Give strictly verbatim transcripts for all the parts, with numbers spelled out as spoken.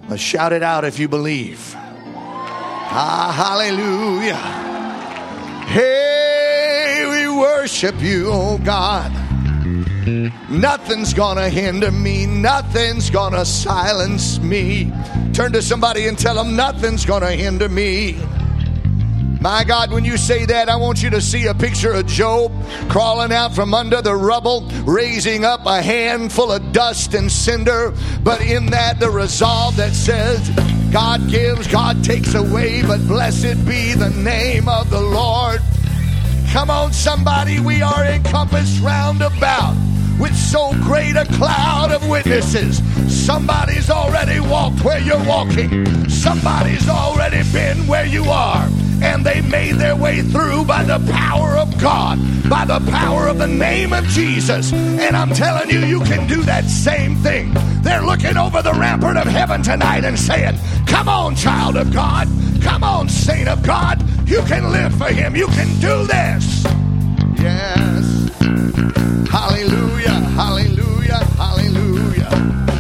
Uh, shout it out if you believe. Ah, hallelujah. Hey, we worship you, oh God. Nothing's gonna hinder me. Nothing's gonna silence me. Turn to somebody and tell them nothing's gonna hinder me. My God, when you say that, I want you to see a picture of Job crawling out from under the rubble, raising up a handful of dust and cinder. But in that, the resolve that says, God gives, God takes away, but blessed be the name of the Lord. Come on, somebody, we are encompassed round about with so great a cloud of witnesses. Somebody's already walked where you're walking. Somebody's already been where you are. And they made their way through by the power of God, by the power of the name of Jesus. And I'm telling you, you can do that same thing. They're looking over the rampart of heaven tonight and saying, come on, child of God. Come on, saint of God. You can live for him. You can do this. Yes. Hallelujah, hallelujah, hallelujah.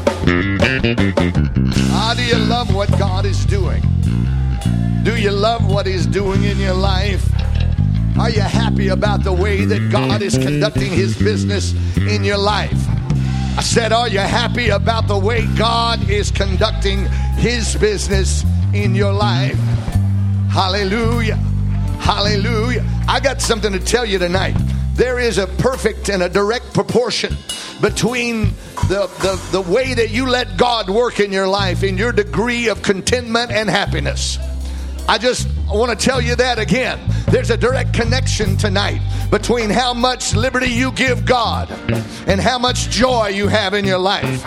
Ah, do you love what God is doing? Do you love what he's doing in your life? Are you happy about the way that God is conducting his business in your life? I said, are you happy about the way God is conducting his business in your life? Hallelujah. Hallelujah. I got something to tell you tonight. There is a perfect and a direct proportion between the, the, the way that you let God work in your life and your degree of contentment and happiness. I just want to tell you that again. There's a direct connection tonight between how much liberty you give God and how much joy you have in your life.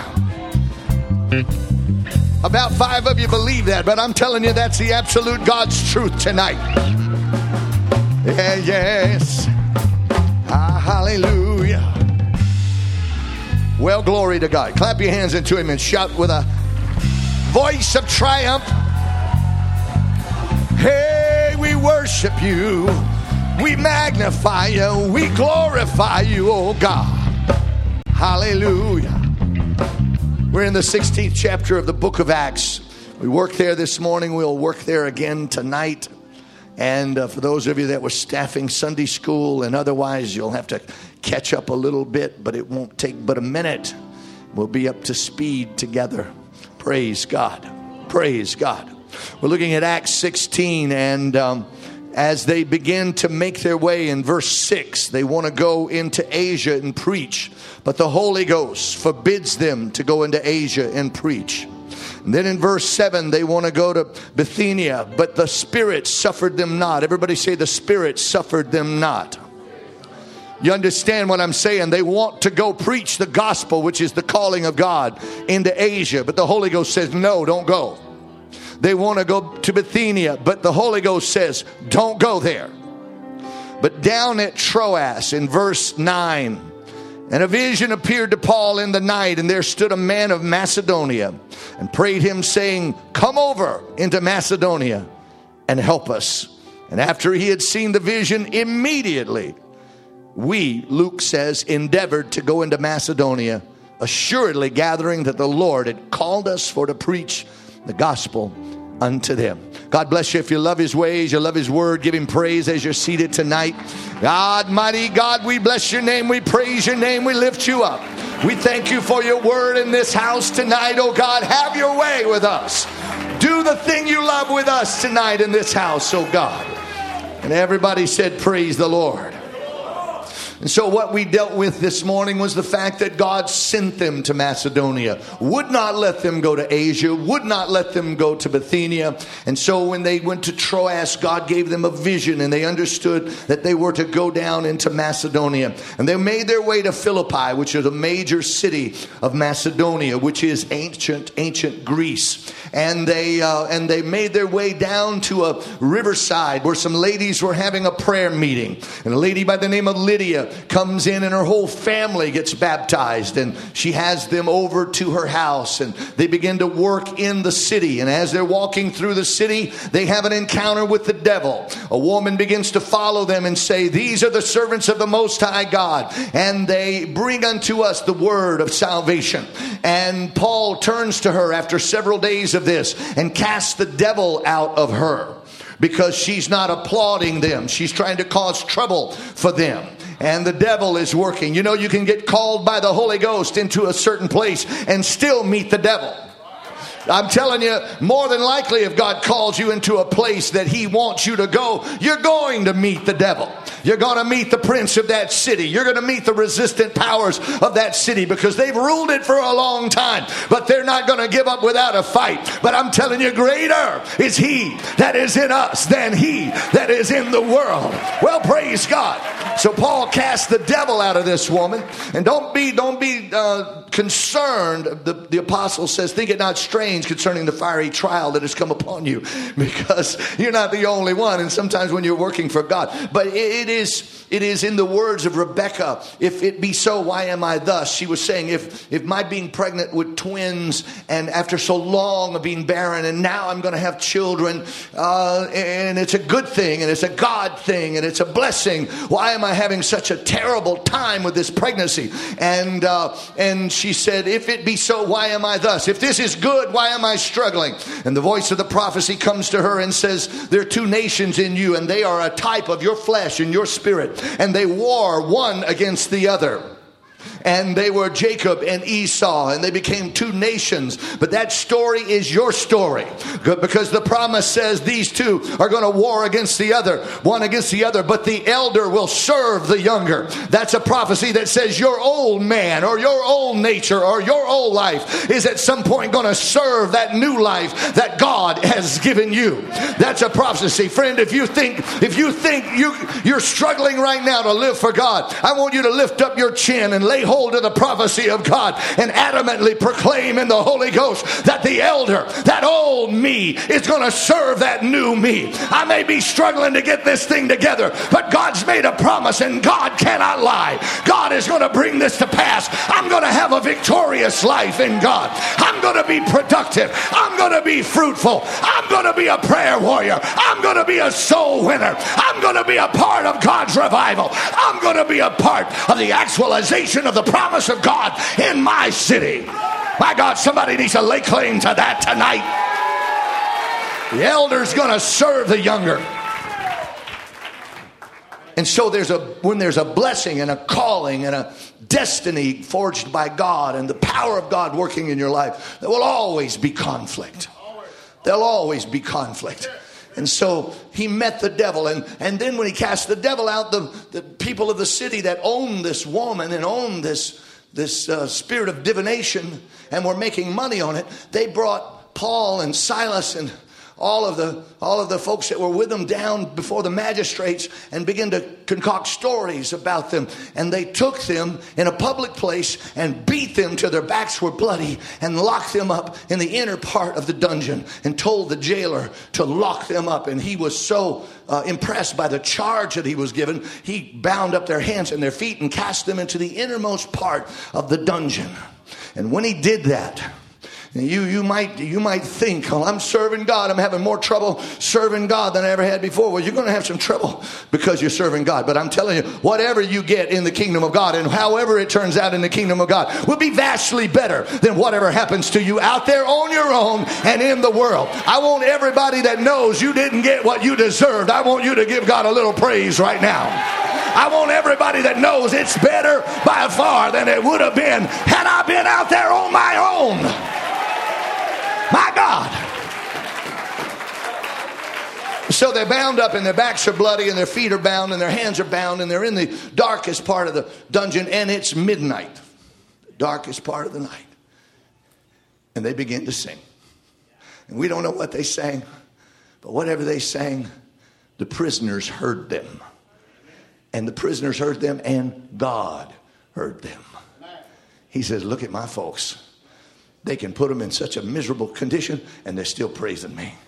About five of you believe that, but I'm telling you that's the absolute God's truth tonight. Yeah, yes. Ah, hallelujah. Well, glory to God. Clap your hands into him and shout with a voice of triumph. Hey, we worship you. We magnify you. We glorify you, oh God. Hallelujah. We're in the sixteenth chapter of the book of Acts. We worked there this morning. We'll work there again tonight. And uh, for those of you that were staffing Sunday school and otherwise, you'll have to catch up a little bit, but it won't take but a minute. We'll be up to speed together. Praise God. Praise God. We're looking at Acts sixteen, and um, as they begin to make their way in verse six, they want to go into Asia and preach, but the Holy Ghost forbids them to go into Asia and preach. And then in verse seven, they want to go to Bithynia, but the Spirit suffered them not. Everybody say, the Spirit suffered them not. You understand what I'm saying? They want to go preach the gospel, which is the calling of God, into Asia, but the Holy Ghost says, no, don't go. They want to go to Bithynia, but the Holy Ghost says, don't go there. But down at Troas in verse nine, and a vision appeared to Paul in the night, and there stood a man of Macedonia and prayed him, saying, come over into Macedonia and help us. And after he had seen the vision, immediately we, Luke says, endeavored to go into Macedonia, assuredly gathering that the Lord had called us for to preach the gospel unto them. God bless you. If you love his ways, you love his word, give him praise as you're seated tonight. God, mighty God, we bless your name. We praise your name. We lift you up. We thank you for your word in this house tonight. Oh God, have your way with us. Do the thing you love with us tonight in this house, oh God. And everybody said, praise the Lord. And so what we dealt with this morning was the fact that God sent them to Macedonia, would not let them go to Asia, would not let them go to Bithynia. And so when they went to Troas, God gave them a vision, and they understood that they were to go down into Macedonia. And they made their way to Philippi, which is a major city of Macedonia, which is ancient, ancient Greece. And they uh, and they made their way down to a riverside where some ladies were having a prayer meeting. And a lady by the name of Lydia comes in and her whole family gets baptized, and she has them over to her house, and they begin to work in the city. And as they're walking through the city, they have an encounter with the devil. A woman begins to follow them and say, "These are the servants of the Most High God, and they bring unto us the word of salvation." And Paul turns to her after several days of this and casts the devil out of her, because she's not applauding them. She's trying to cause trouble for them. And the devil is working. You know, you can get called by the Holy Ghost into a certain place and still meet the devil. I'm telling you, more than likely, if God calls you into a place that he wants you to go, you're going to meet the devil. You're going to meet the prince of that city. You're going to meet the resistant powers of that city, because they've ruled it for a long time. But they're not going to give up without a fight. But I'm telling you, greater is he that is in us than he that is in the world. Well, praise God. So Paul cast the devil out of this woman. And don't be, don't be uh, concerned. The, the apostle says, "Think it not strange concerning the fiery trial that has come upon you," because you're not the only one. And sometimes when you're working for God, but it, it is it is in the words of Rebecca, "If it be so, why am I thus?" She was saying, if if my being pregnant with twins, and after so long of being barren, and now I'm going to have children, uh, and it's a good thing, and it's a God thing, and it's a blessing, why am I having such a terrible time with this pregnancy? And uh, and she said, "If it be so, why am I thus? If this is good, why am I struggling?" And the voice of the prophecy comes to her and says, "There are two nations in you, and they are a type of your flesh and your spirit, and they war one against the other." And they were Jacob and Esau, and they became two nations. But that story is your story, because the promise says these two are going to war against the other, one against the other, but the elder will serve the younger. That's a prophecy that says your old man or your old nature or your old life is at some point going to serve that new life that God has given you. That's a prophecy. Friend, if you think if you think you, you're struggling right now to live for God, I want you to lift up your chin and lay hold of the prophecy of God and adamantly proclaim in the Holy Ghost that the elder, that old me, is going to serve that new me. I may be struggling to get this thing together, but God's made a promise, and God cannot lie. God is going to bring this to pass. I'm going to have a victorious life in God. I'm going to be productive. I'm going to be fruitful. I'm going to be a prayer warrior. I'm going to be a soul winner. I'm going to be a part of God's revival. I'm going to be a part of the actualization of the promise of God in my city. My God, somebody needs to lay claim to that tonight. The elder's going to serve the younger. And so there's a when there's a blessing and a calling and a destiny forged by God and the power of God working in your life, there will always be conflict. There'll always be conflict. And so he met the devil. And, and then when he cast the devil out, the, the people of the city that owned this woman and owned this, this uh, spirit of divination and were making money on it, they brought Paul and Silas and all of the all of the folks that were with them down before the magistrates and began to concoct stories about them. And they took them in a public place and beat them till their backs were bloody and locked them up in the inner part of the dungeon and told the jailer to lock them up. And he was so uh, impressed by the charge that he was given, he bound up their hands and their feet and cast them into the innermost part of the dungeon. And when he did that, You you might you might think, well, I'm serving God. I'm having more trouble serving God than I ever had before. Well, you're going to have some trouble because you're serving God. But I'm telling you, whatever you get in the kingdom of God and however it turns out in the kingdom of God will be vastly better than whatever happens to you out there on your own and in the world. I want everybody that knows you didn't get what you deserved, I want you to give God a little praise right now. I want everybody that knows it's better by far than it would have been had I been out there on my own. My God. So they're bound up and their backs are bloody and their feet are bound and their hands are bound and they're in the darkest part of the dungeon and it's midnight. The darkest part of the night. And they begin to sing. And we don't know what they sang, but whatever they sang, the prisoners heard them. And the prisoners heard them and God heard them. He says, look at my folks. They can put them in such a miserable condition and they're still praising me.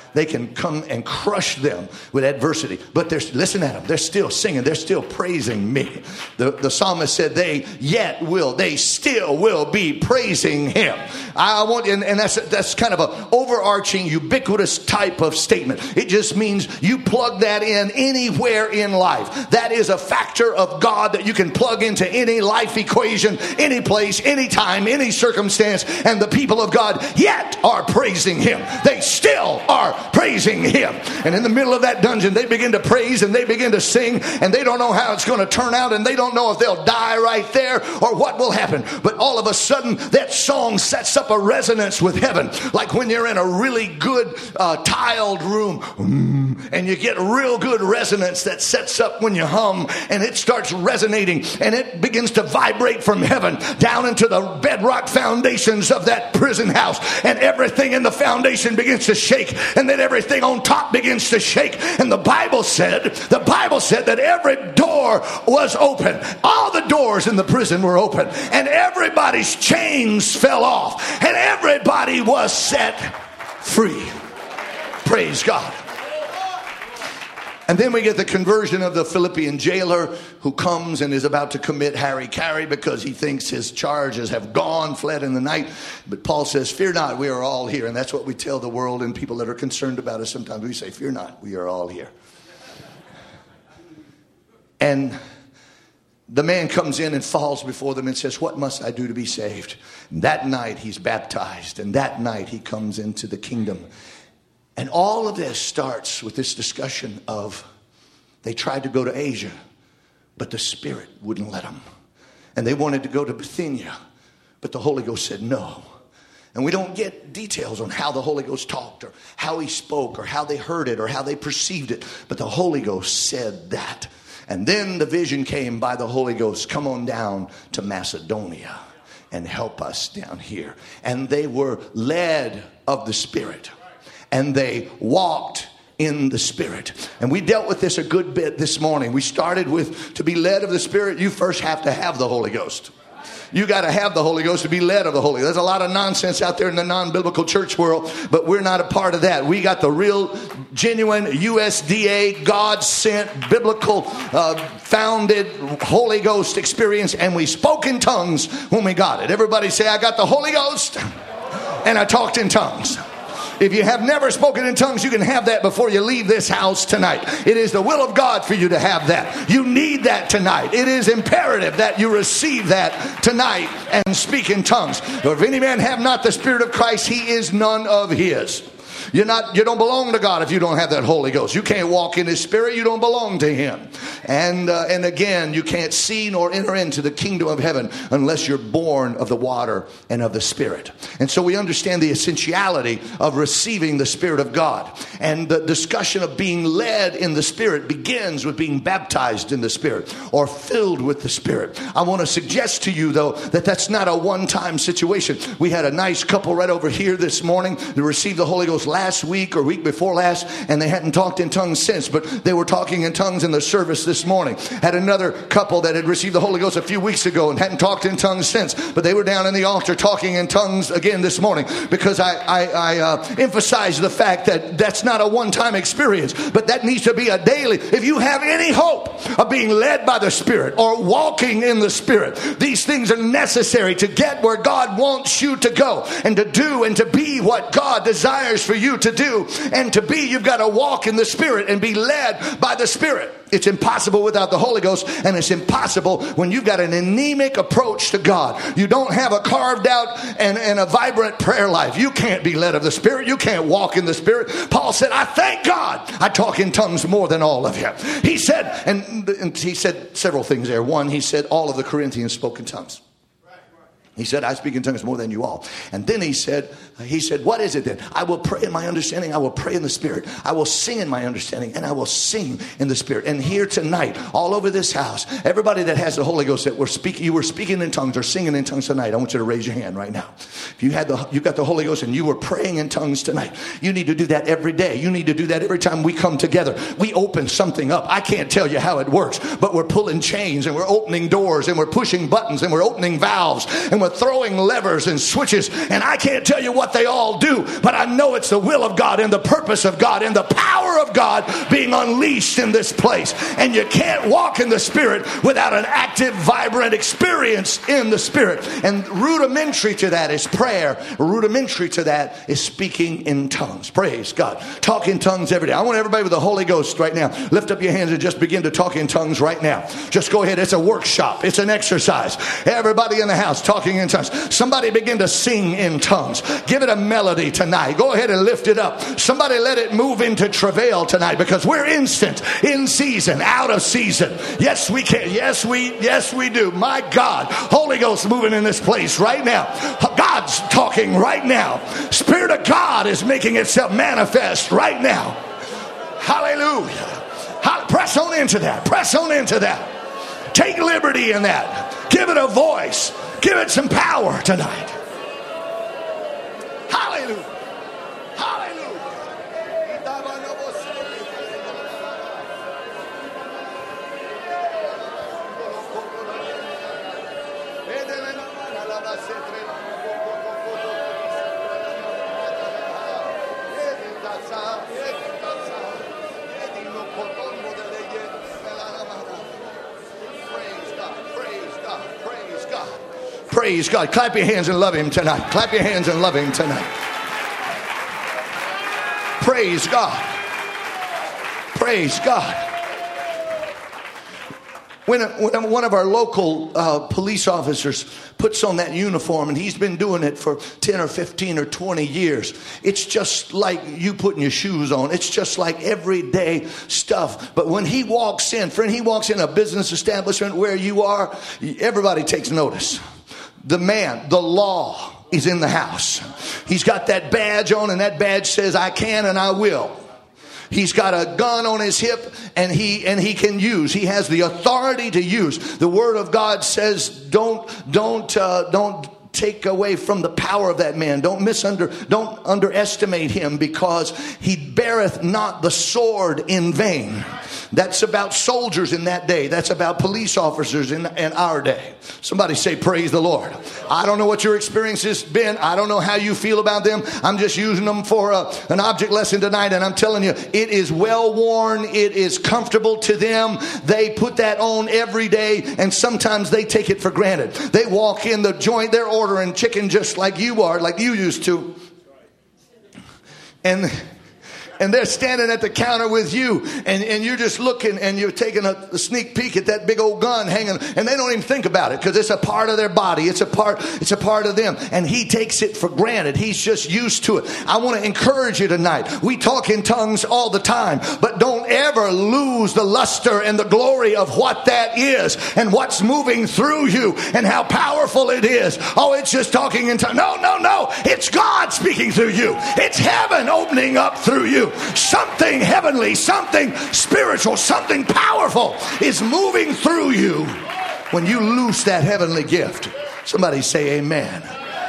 They can come and crush them with adversity. But they're, listen at them. They're still singing. They're still praising me. The, the psalmist said they yet will, they still will be praising him. I want, and, and that's, that's kind of an overarching, ubiquitous type of statement. It just means you plug that in anywhere in life. That is a factor of God that you can plug into any life equation, any place, any time, any circumstance. And the people of God yet are praising him. They still are praising him. And in the middle of that dungeon, they begin to praise and they begin to sing, and they don't know how it's going to turn out, and they don't know if they'll die right there or what will happen. But all of a sudden, that song sets up a resonance with heaven, like when you're in a really good uh, tiled room, and you get real good resonance that sets up when you hum, and it starts resonating, and it begins to vibrate from heaven down into the bedrock foundations of that prison house, and everything in the foundation begins to shake, and then everything on top begins to shake. And the Bible said, the Bible said that every door was open. All the doors in the prison were open, and everybody's chains fell off, and everybody was set free. Praise God. And then we get the conversion of the Philippian jailer, who comes and is about to commit hara-kiri because he thinks his charges have gone, fled in the night. But Paul says, fear not, we are all here. And that's what we tell the world and people that are concerned about us sometimes. We say, fear not, we are all here. And the man comes in and falls before them and says, what must I do to be saved? And that night he's baptized, and that night he comes into the kingdom. And all of this starts with this discussion of, they tried to go to Asia, but the Spirit wouldn't let them. And they wanted to go to Bithynia, but the Holy Ghost said no. And we don't get details on how the Holy Ghost talked, or how he spoke, or how they heard it, or how they perceived it. But the Holy Ghost said that. And then the vision came by the Holy Ghost, come on down to Macedonia and help us down here. And they were led of the Spirit. And they walked in the Spirit. And we dealt with this a good bit this morning. We started with, to be led of the Spirit, you first have to have the Holy Ghost. You got to have the Holy Ghost to be led of the Holy Ghost. There's a lot of nonsense out there in the non-biblical church world, but we're not a part of that. We got the real, genuine U S D A, God-sent, biblical, uh, founded Holy Ghost experience, and we spoke in tongues when we got it. Everybody say, I got the Holy Ghost, and I talked in tongues. If you have never spoken in tongues, you can have that before you leave this house tonight. It is the will of God for you to have that. You need that tonight. It is imperative that you receive that tonight and speak in tongues. For if any man have not the Spirit of Christ, he is none of his. You're not, you don't belong to God if you don't have that Holy Ghost. You can't walk in his Spirit. You don't belong to him. And, uh, and again, you can't see nor enter into the kingdom of heaven unless you're born of the water and of the Spirit. And so we understand the essentiality of receiving the Spirit of God. And the discussion of being led in the Spirit begins with being baptized in the Spirit or filled with the Spirit. I want to suggest to you, though, that that's not a one-time situation. We had a nice couple right over here this morning that received the Holy Ghost last week or week before last, and they hadn't talked in tongues since, but they were talking in tongues in the service this morning. Had another couple that had received the Holy Ghost a few weeks ago and hadn't talked in tongues since, but they were down in the altar talking in tongues again this morning, because I, I, I uh, emphasize the fact that that's not a one-time experience, but that needs to be a daily. If you have any hope of being led by the Spirit or walking in the Spirit, these things are necessary to get where God wants you to go and to do and to be what God desires for you to do and to be. You've got to walk in the Spirit and be led by the Spirit. It's impossible without the Holy Ghost, and it's impossible when you've got an anemic approach to God. You don't have a carved out and, and a vibrant prayer life. You can't be led of the Spirit. You can't walk in the Spirit. Paul said, I thank God I talk in tongues more than all of you. He said, and, and he said several things there. One, he said all of the Corinthians spoke in tongues. He said, I speak in tongues more than you all. And then he said, he said, what is it then? I will pray in my understanding. I will pray in the Spirit. I will sing in my understanding, and I will sing in the Spirit. And here tonight, all over this house, everybody that has the Holy Ghost that were speaking, you were speaking in tongues or singing in tongues tonight, I want you to raise your hand right now. If you had the, you got the Holy Ghost and you were praying in tongues tonight, you need to do that every day. You need to do that every time we come together. We open something up. I can't tell you how it works, but we're pulling chains and we're opening doors and we're pushing buttons and we're opening valves and we're are throwing levers and switches, and I can't tell you what they all do, but I know it's the will of God and the purpose of God and the power of God being unleashed in this place. And you can't walk in the Spirit without an active, vibrant experience in the Spirit. And rudimentary to that is prayer. Rudimentary to that is speaking in tongues. Praise God. Talk in tongues every day. I want everybody with the Holy Ghost right now, lift up your hands and just begin to talk in tongues right now. Just go ahead. It's a workshop. It's an exercise. Everybody in the house talking in tongues. Somebody begin to sing in tongues. Give it a melody tonight. Go ahead and lift it up. Somebody let it move into travail tonight, because we're instant, in season, out of season. Yes, we can. Yes, we, yes, we do. My God, Holy Ghost moving in this place right now. God's talking right now. Spirit of God is making itself manifest right now. Hallelujah. Press on into that. Press on into that. Take liberty in that. Give it a voice. Give it some power tonight. Hallelujah. Hallelujah. Praise God. Clap your hands and love him tonight. Clap your hands and love him tonight. Praise God. Praise God. When, when one of our local uh, police officers puts on that uniform, and he's been doing it for ten or fifteen or twenty years, it's just like you putting your shoes on. It's just like everyday stuff. But when he walks in, friend, he walks in a business establishment where you are, everybody takes notice. The man, the law is in the house. He's got that badge on, and that badge says, I can and I will. He's got a gun on his hip, and he and he can use. He has the authority to use. The Word of God says, don't don't uh, don't take away from the power of that man. Don't misunder, don't underestimate him, because he beareth not the sword in vain. That's about soldiers in that day. That's about police officers in, in our day. Somebody say, praise the Lord. I don't know what your experience has been. I don't know how you feel about them. I'm just using them for a, an object lesson tonight. And I'm telling you, it is well worn. It is comfortable to them. They put that on every day. And sometimes they take it for granted. They walk in the joint. They're ordering chicken just like you are, like you used to. And... And they're standing at the counter with you, and, and you're just looking, and you're taking a, a sneak peek at that big old gun hanging, and they don't even think about it, because it's a part of their body. It's a part, it's a part of them. And he takes it for granted. He's just used to it. I want to encourage you tonight. We talk in tongues all the time, but don't ever lose the luster and the glory of what that is, and what's moving through you, and how powerful it is. Oh, it's just talking in tongues. No, no, no. It's God speaking through you. It's heaven opening up through you. Something heavenly, something spiritual, something powerful is moving through you when you loose that heavenly gift. Somebody say amen.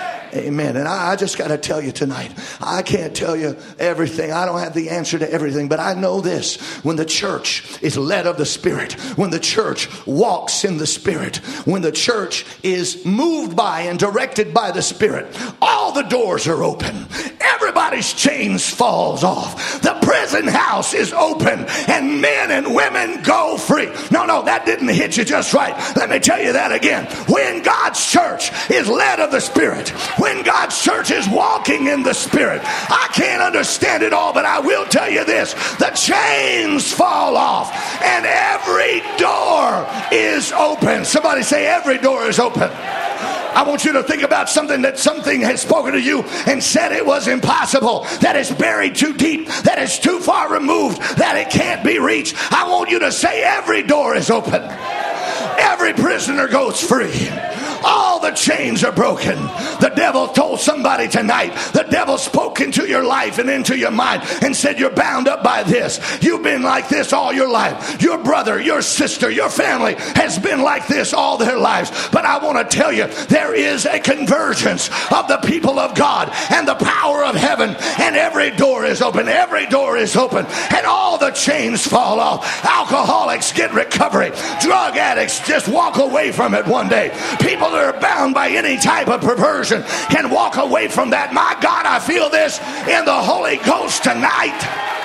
Amen. And I, I just got to tell you tonight, I can't tell you everything. I don't have the answer to everything, but I know this. When the church is led of the Spirit, when the church walks in the Spirit, when the church is moved by and directed by the Spirit, all the doors are open. Everybody's chains falls off. The prison house is open, and men and women go free. No, no, that didn't hit you just right. Let me tell you that again. When God's church is led of the Spirit, when God's church is walking in the Spirit, I can't understand it all, but I will tell you this. The chains fall off, and every door is open. Somebody say, every door is open. I want you to think about something that something has spoken to you and said it was impossible, that it's buried too deep, that it's too far removed, that it can't be reached. I want you to say, every door is open. Every prisoner goes free. All the chains are broken. The devil told somebody tonight, the devil spoke into your life and into your mind and said, you're bound up by this. You've been like this all your life. Your brother, your sister, your family has been like this all their lives. But I want to tell you, there is a convergence of the people of God and the power of heaven, and every door is open. Every door is open, and all the chains fall off. Alcoholics get recovery. Drug addicts just walk away from it one day. People People that are bound by any type of perversion can walk away from that. My God, I feel this in the Holy Ghost tonight.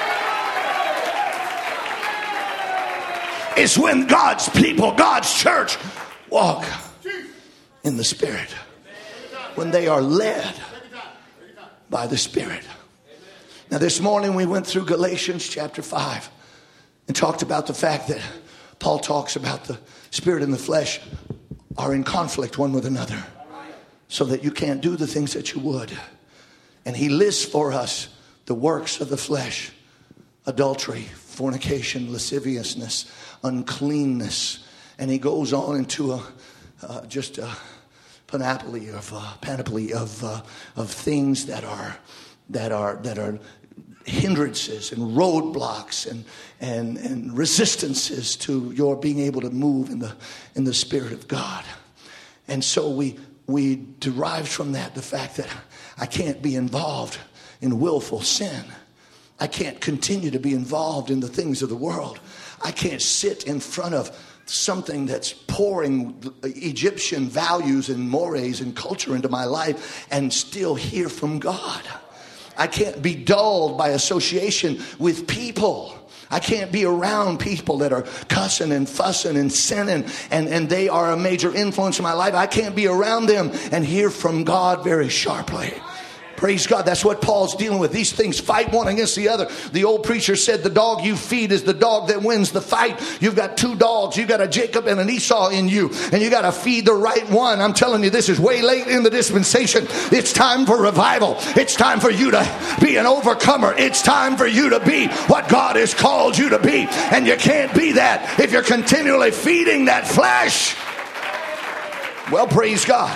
It's when God's people, God's church, walk in the Spirit. When they are led by the Spirit. Now this morning we went through Galatians chapter five and talked about the fact that Paul talks about the spirit and the flesh are in conflict one with another, so that you can't do the things that you would. And he lists for us the works of the flesh: adultery, fornication, lasciviousness, uncleanness. And he goes on into a uh, just a panoply of uh, panoply of uh, of things that are that are that are hindrances and roadblocks and and and resistances to your being able to move in the in the Spirit of God. And so we we derived from that the fact that I can't be involved in willful sin. I can't continue to be involved in the things of the world. I can't sit in front of something that's pouring Egyptian values and mores and culture into my life and still hear from God. I can't be dulled by association with people. I can't be around people that are cussing and fussing and sinning, and, and they are a major influence in my life. I can't be around them and hear from God very sharply. Praise God. That's what Paul's dealing with. These things fight one against the other. The old preacher said the dog you feed is the dog that wins the fight. You've got two dogs. You've got a Jacob and an Esau in you, and you got to feed the right one. I'm telling you, this is way late in the dispensation. It's time for revival. It's time for you to be an overcomer. It's time for you to be what God has called you to be. And you can't be that if you're continually feeding that flesh. Well, praise God.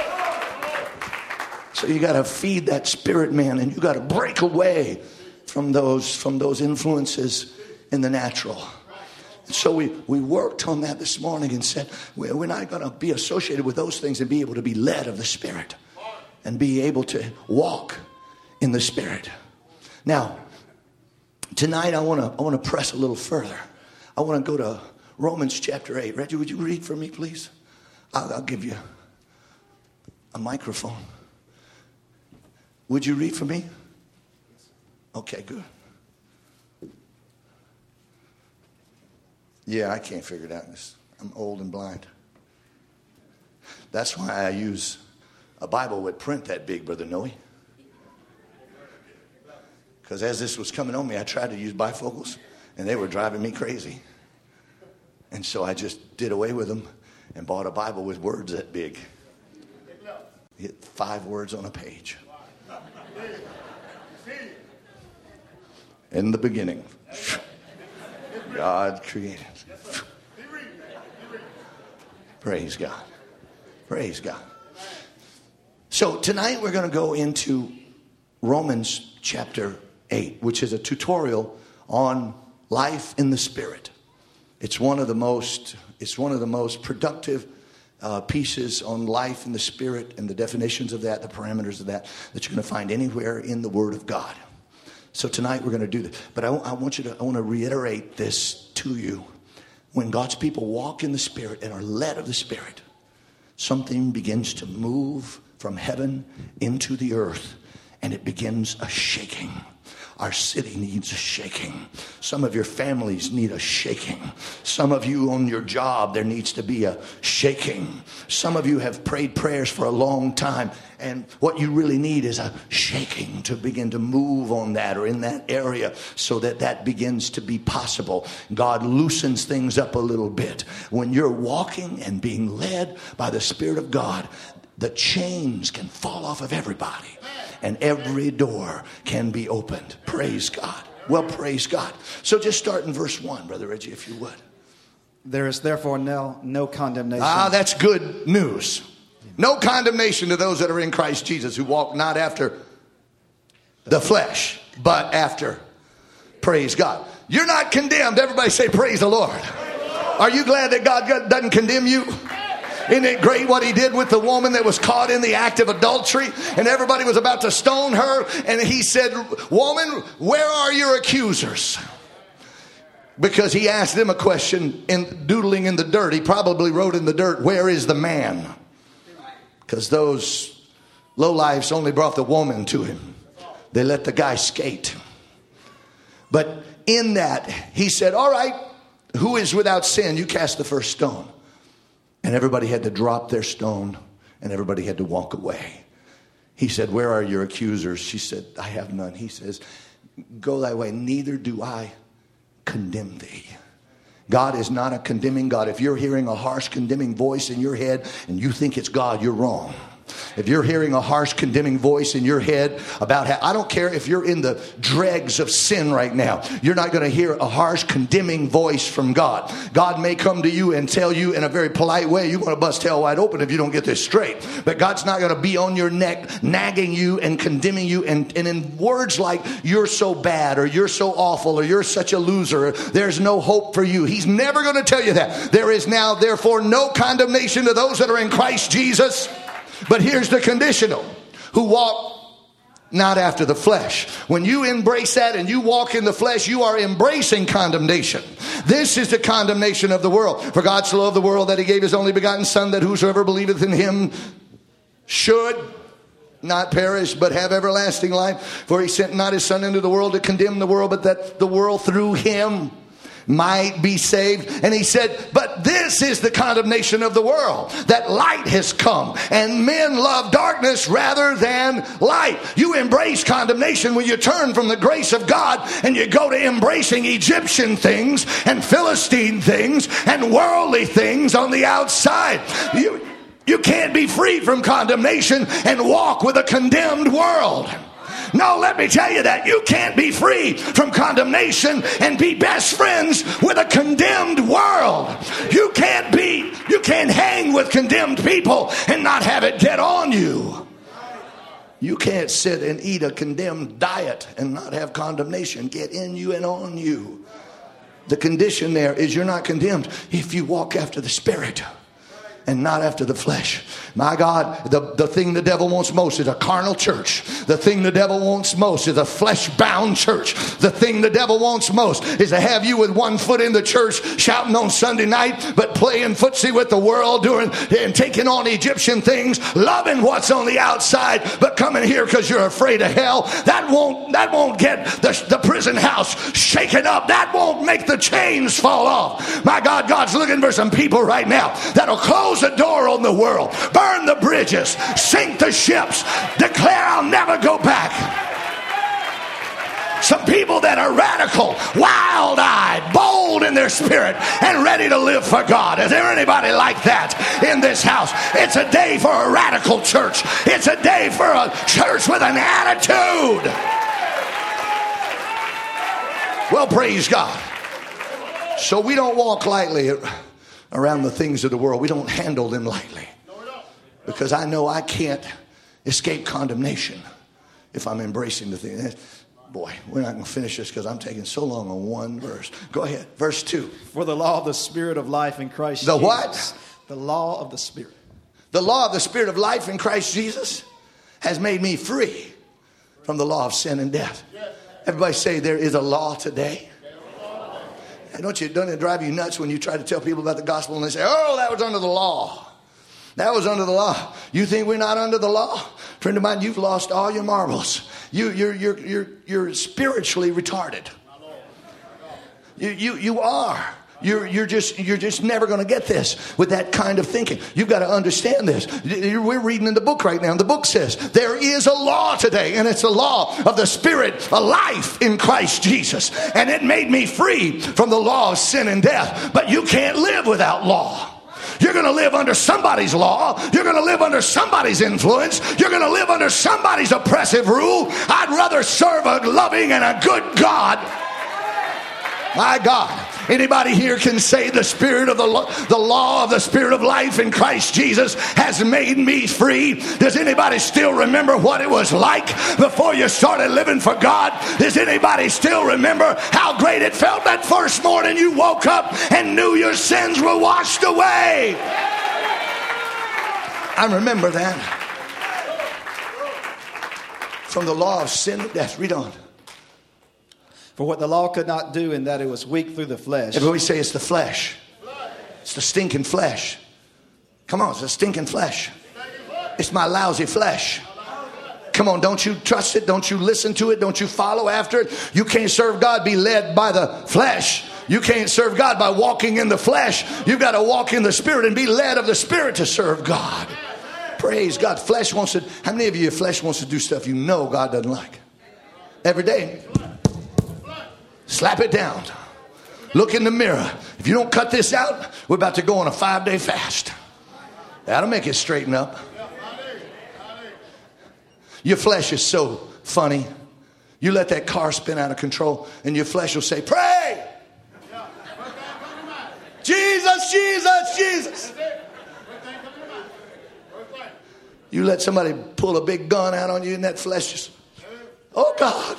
So you got to feed that spirit man, and you got to break away from those from those influences in the natural. So we, we worked on that this morning and said we're not going to be associated with those things and be able to be led of the Spirit and be able to walk in the Spirit. Now, tonight I want to I want to press a little further. I want to go to Romans chapter eight. Reggie, would you read for me, please? I'll, I'll give you a microphone. Would you read for me? Okay, good. Yeah, I can't figure it out. I'm old and blind. That's why I use a Bible with print that big, Brother Noe. Because as this was coming on me, I tried to use bifocals, and they were driving me crazy. And so I just did away with them and bought a Bible with words that big. Hit five words on a page. In the beginning, God created. Praise God. Praise God. So tonight we're going to go into Romans chapter eight, which is a tutorial on life in the Spirit. It's one of the most, it's one of the most productive Uh, pieces on life in the Spirit and the definitions of that, the parameters of that, that you're going to find anywhere in the Word of God. So tonight we're going to do this. But I, I want you to, I want to reiterate this to you. When God's people walk in the Spirit and are led of the Spirit, something begins to move from heaven into the earth, and it begins a shaking. Our city needs a shaking. Some of your families need a shaking. Some of you on your job, there needs to be a shaking. Some of you have prayed prayers for a long time, and what you really need is a shaking to begin to move on that or in that area so that that begins to be possible. God loosens things up a little bit. When you're walking and being led by the Spirit of God, the chains can fall off of everybody, and every door can be opened. Praise God. Well, praise God. So just start in verse one, Brother Reggie, if you would. There is therefore no, no condemnation. Ah, that's good news. No condemnation to those that are in Christ Jesus, who walk not after the flesh, but after. Praise God. You're not condemned. Everybody say, praise the Lord. Are you glad that God doesn't condemn you? Isn't it great what he did with the woman that was caught in the act of adultery, and everybody was about to stone her, and he said, woman, where are your accusers? Because he asked them a question in doodling in the dirt. He probably wrote in the dirt, where is the man? Because those lowlifes only brought the woman to him. They let the guy skate. But in that, he said, all right, who is without sin? You cast the first stone. And everybody had to drop their stone, and everybody had to walk away. He said, where are your accusers? She said, I have none. He says, go thy way. Neither do I condemn thee. God is not a condemning God. If you're hearing a harsh condemning voice in your head and you think it's God, you're wrong. If you're hearing a harsh condemning voice in your head about how, I don't care if you're in the dregs of sin right now, you're not going to hear a harsh condemning voice from God. God may come to you and tell you in a very polite way, you're going to bust hell wide open if you don't get this straight. But God's not going to be on your neck nagging you and condemning you, and, and in words like you're so bad or you're so awful or you're such a loser, there's no hope for you. He's never going to tell you that. There is now therefore no condemnation to those that are in Christ Jesus. But here's the conditional: who walk not after the flesh. When you embrace that and you walk in the flesh, you are embracing condemnation. This is the condemnation of the world. For God so loved the world that he gave his only begotten Son, that whosoever believeth in him should not perish, but have everlasting life. For he sent not his Son into the world to condemn the world, but that the world through him might be saved. And he said, but this is the condemnation of the world, that light has come and men love darkness rather than light. You embrace condemnation when you turn from the grace of God and you go to embracing Egyptian things and Philistine things and worldly things on the outside. You, you can't be free from condemnation and walk with a condemned world. No, let me tell you that you can't be free from condemnation and be best friends with a condemned world. You can't be, you can't hang with condemned people and not have it get on you. You can't sit and eat a condemned diet and not have condemnation get in you and on you. The condition there is you're not condemned if you walk after the Spirit and not after the flesh. My God, the, the thing the devil wants most is a carnal church. The thing the devil wants most is a flesh-bound church. The thing the devil wants most is to have you with one foot in the church shouting on Sunday night, but playing footsie with the world, doing and taking on Egyptian things, loving what's on the outside, but coming here because you're afraid of hell. That won't, that won't get the, the prison house shaken up. That won't make the chains fall off. My God, God's looking for some people right now that'll close the door on the world, burn the bridges, sink the ships, declare I'll never go back. Some people that are radical, wild-eyed, bold in their spirit, and ready to live for God. Is there anybody like that in this house? It's a day for a radical church. It's a day for a church with an attitude. Well, praise God. So we don't walk lightly around the things of the world. We don't handle them lightly. Because I know I can't escape condemnation if I'm embracing the thing. Boy, we're not going to finish this because I'm taking so long on one verse. Go ahead. Verse two. For the law of the Spirit of life in Christ the Jesus. The what? The law of the Spirit. The law of the Spirit of life in Christ Jesus has made me free from the law of sin and death. Everybody say there is a law today. And don't you, don't it drive you nuts when you try to tell people about the gospel and they say, oh, that was under the law. That was under the law. You think we're not under the law? Friend of mine, you've lost all your marbles. You, you're, you're, you're, you're spiritually retarded. You, you, you are. You're, you're just, you're just never going to get this with that kind of thinking. You've got to understand this. We're reading in the book right now. And the book says there is a law today, and it's the law of the Spirit, a life in Christ Jesus. And it made me free from the law of sin and death. But you can't live without law. You're going to live under somebody's law. You're going to live under somebody's influence. You're going to live under somebody's oppressive rule. I'd rather serve a loving and a good God. My God. Anybody here can say the spirit of the law, the law of the Spirit of life in Christ Jesus has made me free? Does anybody still remember what it was like before you started living for God? Does anybody still remember how great it felt that first morning you woke up and knew your sins were washed away? I remember that. From the law of sin and death. Read on. For what the law could not do in that it was weak through the flesh. Everybody say it's the flesh. It's the stinking flesh. Come on, it's the stinking flesh. It's my lousy flesh. Come on, don't you trust it? Don't you listen to it? Don't you follow after it? You can't serve God, be led by the flesh. You can't serve God by walking in the flesh. You've got to walk in the Spirit and be led of the Spirit to serve God. Praise God. Flesh wants to, how many of you, your flesh wants to do stuff you know God doesn't like? Every day. Slap it down. Look in the mirror. If you don't cut this out, we're about to go on a five-day fast. That'll make it straighten up. Your flesh is so funny. You let that car spin out of control and your flesh will say, pray. Jesus, Jesus, Jesus. You let somebody pull a big gun out on you and that flesh just, oh God.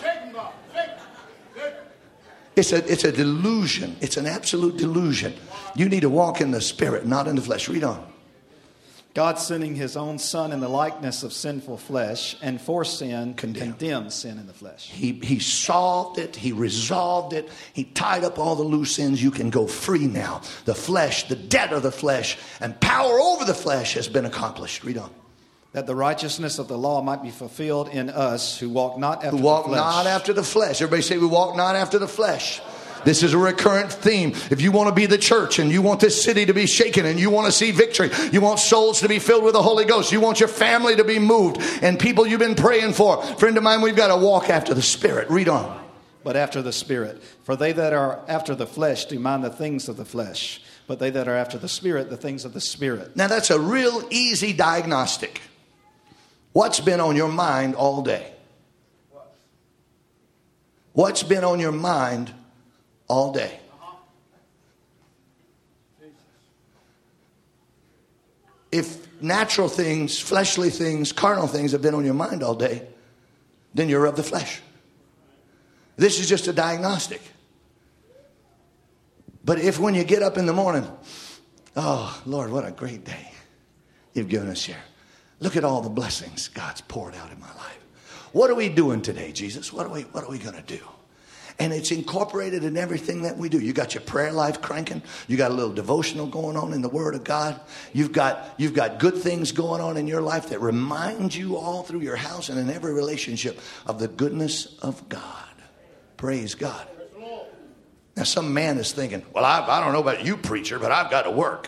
It's a, it's a delusion. It's an absolute delusion. You need to walk in the Spirit, not in the flesh. Read on. God sending his own Son in the likeness of sinful flesh, and for sin Condemn. condemned sin in the flesh. He, he solved it. He resolved it. He tied up all the loose ends. You can go free now. The flesh, the debt of the flesh, and power over the flesh has been accomplished. Read on. That the righteousness of the law might be fulfilled in us who walk not after Who walk the flesh. not after the flesh. Everybody say we walk not after the flesh. This is a recurrent theme. If you want to be the church and you want this city to be shaken and you want to see victory, you want souls to be filled with the Holy Ghost, you want your family to be moved and people you've been praying for. Friend of mine, we've got to walk after the Spirit. Read on. But after the Spirit. For they that are after the flesh do mind the things of the flesh. But they that are after the Spirit, the things of the Spirit. Now that's a real easy diagnostic. What's been on your mind all day? What's been on your mind all day? If natural things, fleshly things, carnal things have been on your mind all day, then you're of the flesh. This is just a diagnostic. But if when you get up in the morning, oh, Lord, what a great day you've given us here. Look at all the blessings God's poured out in my life. What are we doing today, Jesus? What are we, what are we going to do? And it's incorporated in everything that we do. You got your prayer life cranking. You got a little devotional going on in the Word of God. You've got, you've got good things going on in your life that remind you all through your house and in every relationship of the goodness of God. Praise God. Now some man is thinking, well, I, I don't know about you, preacher, but I've got to work.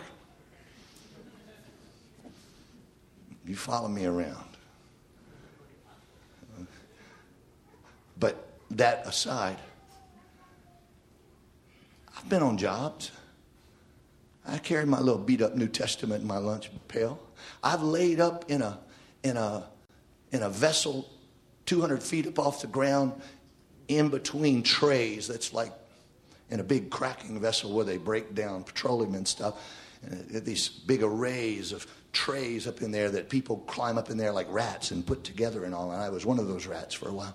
You follow me around. But that aside, I've been on jobs. I carried my little beat up New Testament in my lunch pail. I've laid up in a in a in a vessel two hundred feet up off the ground in between trays that's like in a big cracking vessel where they break down petroleum and stuff. And these big arrays of trays up in there that people climb up in there like rats and put together and all. And I was one of those rats for a while.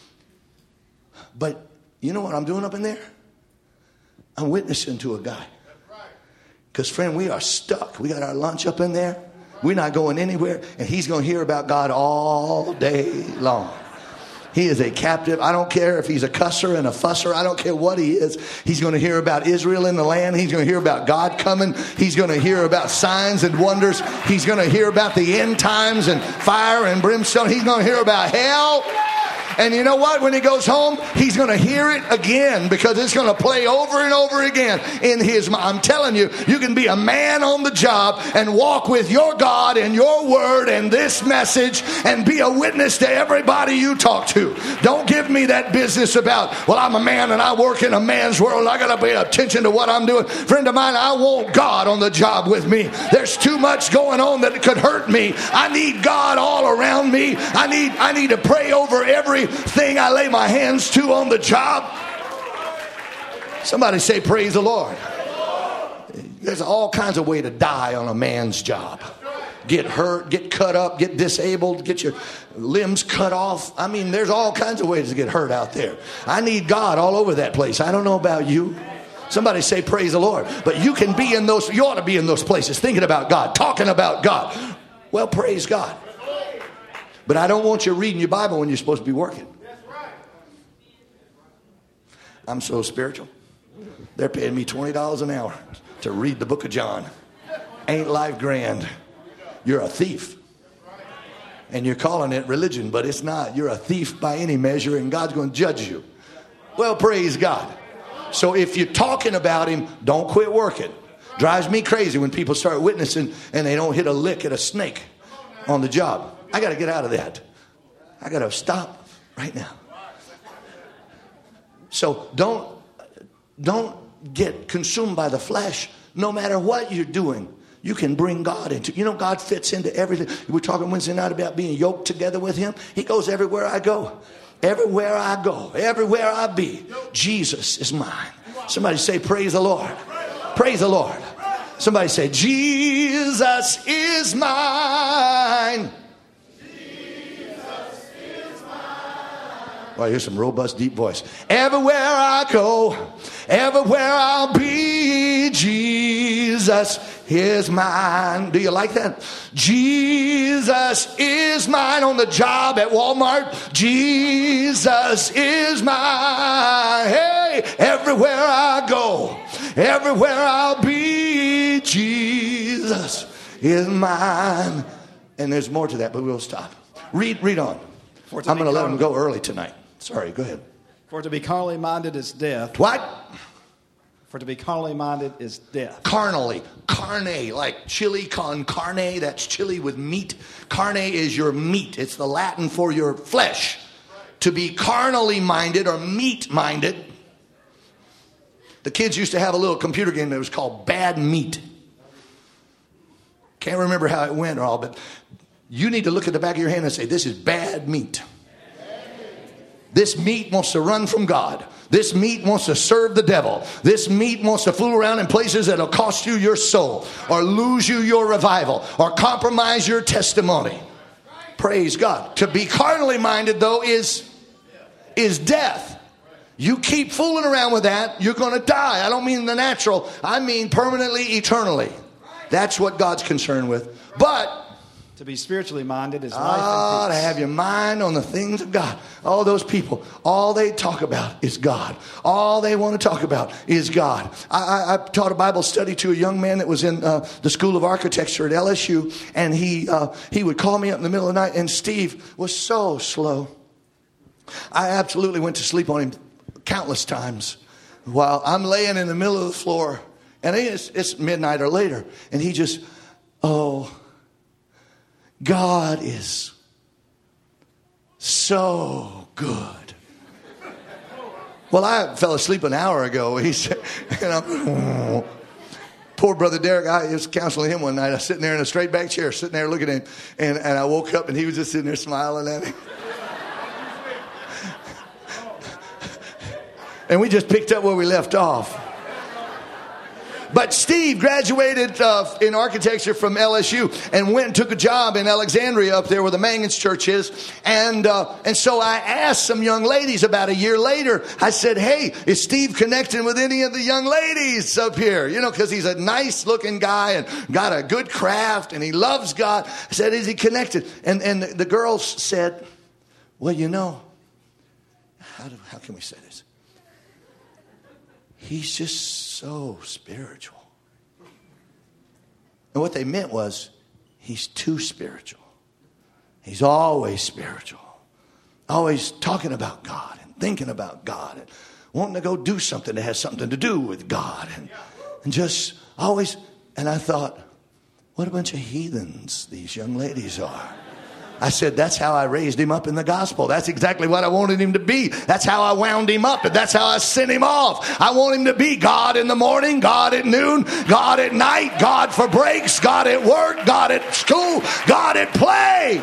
But you know what I'm doing up in there? I'm witnessing to a guy. Because, friend, we are stuck. We got our lunch up in there. We're not going anywhere. And he's going to hear about God all day long. He is a captive. I don't care if he's a cusser and a fusser. I don't care what he is. He's going to hear about Israel in the land. He's going to hear about God coming. He's going to hear about signs and wonders. He's going to hear about the end times and fire and brimstone. He's going to hear about hell. And you know what? When he goes home, he's going to hear it again because it's going to play over and over again in his mind. I'm telling you, you can be a man on the job and walk with your God and your word and this message and be a witness to everybody you talk to. Don't give me that business about, well, I'm a man and I work in a man's world. I got to pay attention to what I'm doing. Friend of mine, I want God on the job with me. There's too much going on that could hurt me. I need God all around me. I need, I need to pray over every thing I lay my hands to on the job. Somebody say praise the Lord. There's all kinds of way to die on a man's job. Get hurt, get cut up, get disabled, get your limbs cut off. I mean, there's all kinds of ways to get hurt out there. I need God all over that place. I don't know about you. Somebody say praise the Lord. But you can be in those, you ought to be in those places thinking about God, talking about God. Well, praise God. But I don't want you reading your Bible when you're supposed to be working. I'm so spiritual. They're paying me twenty dollars an hour to read the book of John. Ain't life grand? You're a thief. And you're calling it religion, but it's not. You're a thief by any measure, and God's going to judge you. Well, praise God. So if you're talking about him, don't quit working. Drives me crazy when people start witnessing and they don't hit a lick at a snake on the job. I got to get out of that. I got to stop right now. So don't, don't get consumed by the flesh. No matter what you're doing, you can bring God into. You know, God fits into everything. We were talking Wednesday night about being yoked together with him. He goes everywhere I go. Everywhere I go, everywhere I be, Jesus is mine. Somebody say, praise the Lord. Praise the Lord. Somebody say, Jesus is mine. Jesus is mine. Well, here's some robust, deep voice. Everywhere I go, everywhere I'll be, Jesus is mine. Do you like that? Jesus is mine. On the job at Walmart, Jesus is mine. Hey, everywhere I go, everywhere I'll be, Jesus is mine. And there's more to that, but we'll stop. Read, read on. I'm going to let them go early tonight. Sorry, go ahead. For to be carnally minded is death. What? For to be carnally minded is death. Carnally. Carne, like chili con carne. That's chili with meat. Carne is your meat. It's the Latin for your flesh. To be carnally minded or meat minded. The kids used to have a little computer game that was called Bad Meat. Can't remember how it went or all, but you need to look at the back of your hand and say, this is bad meat. This meat wants to run from God. This meat wants to serve the devil. This meat wants to fool around in places that will cost you your soul or lose you your revival or compromise your testimony. Praise God. To be carnally minded, though, is, is death. You keep fooling around with that, you're going to die. I don't mean the natural. I mean permanently, eternally. That's what God's concerned with. But to be spiritually minded is life ah, and peace. To have your mind on the things of God. All those people, all they talk about is God. All they want to talk about is God. I, I, I taught a Bible study to a young man that was in uh, the School of Architecture at L S U. And he, uh, he would call me up in the middle of the night. And Steve was so slow. I absolutely went to sleep on him countless times while I'm laying in the middle of the floor. And it's, it's midnight or later. And he just, oh... God is so good. Well, I fell asleep an hour ago. He said, and I'm, oh. Poor brother Derek, I was counseling him one night. I was sitting there in a straight back chair, sitting there looking at him, and, and I woke up and he was just sitting there smiling at me. And we just picked up where we left off. But Steve graduated uh, in architecture from L S U and went and took a job in Alexandria up there where the Mangans church is. And uh, and so I asked some young ladies about a year later. I said, hey, is Steve connecting with any of the young ladies up here? You know, because he's a nice looking guy and got a good craft and he loves God. I said, is he connected? And, and the girls said, well, you know, how, do, how can we say this? He's just so spiritual. And what they meant was, he's too spiritual. He's always spiritual. Always talking about God and thinking about God and wanting to go do something that has something to do with God. And, and just always, and I thought, what a bunch of heathens these young ladies are. I said, that's how I raised him up in the gospel. That's exactly what I wanted him to be. That's how I wound him up. And that's how I sent him off. I want him to be God in the morning, God at noon, God at night, God for breaks, God at work, God at school, God at play.